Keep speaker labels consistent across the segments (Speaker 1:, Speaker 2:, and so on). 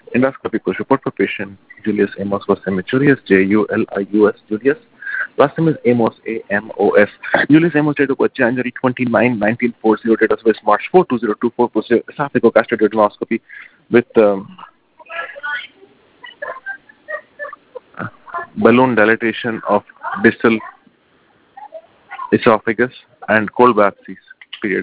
Speaker 1: Endoscopy course report for patient Julius Amos was Semachurius, Julius Julius. Last name is Amos, Amos. Julius Amos, date of birth January 29, 1940, date of birth March 4, 2024, posterior esophagogastric duodenoscopy with balloon dilatation of distal esophagus and cold biopsies, period.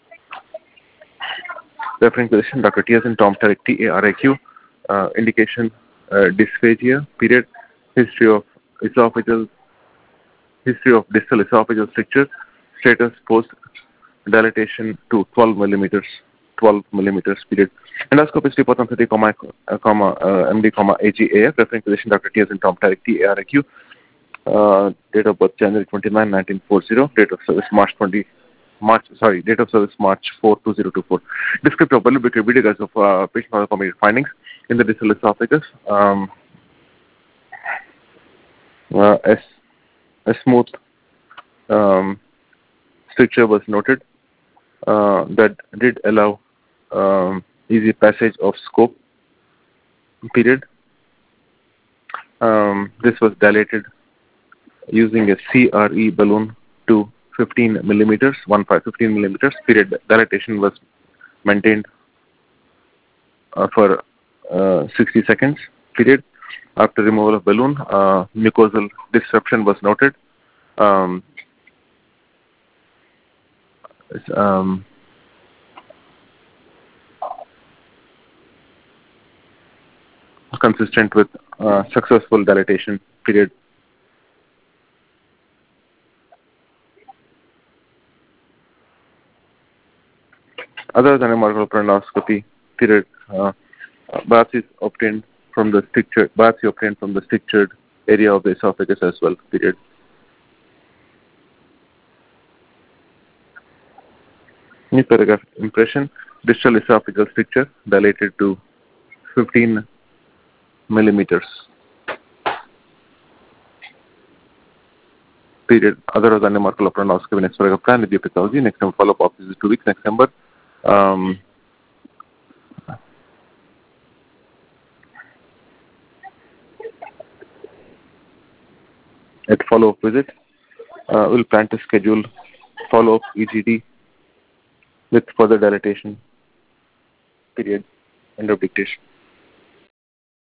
Speaker 1: Referring physician, Dr. T.S. and Tom Tarek, T-A-R-I-Q. Indication, dysphagia, period. History of distal esophageal stricture. Status post dilatation to 12 millimeters, period. Endoscopist report on 30, MD, AGAF. Referring physician, Dr. T.S. and Tom Tarek, T-A-R-I-Q. Date of birth January 29, 1940. Date of service March 4, 2024. Descriptive of balloon videos of patient committed findings in the distal esophagus. A smooth stricture was noted that did allow easy passage of scope, period. This was dilated using a CRE balloon to 15 millimeters, 15 millimeters, period. Dilatation was maintained for 60 seconds, period. After removal of balloon, mucosal disruption was noted. Consistent with successful dilatation, period. Other than a molecular endoscopy, period. Biopsy obtained from the strictured area of the esophagus as well, period. New paragraph impression: distal esophageal stricture dilated to 15 millimeters, period. Other than a molecular endoscopy, next paragraph plan with the pathology. Next time follow-up of is 2 weeks. Next number. At follow-up visit, we'll plan to schedule follow-up EGD with further dilatation, period. End of dictation.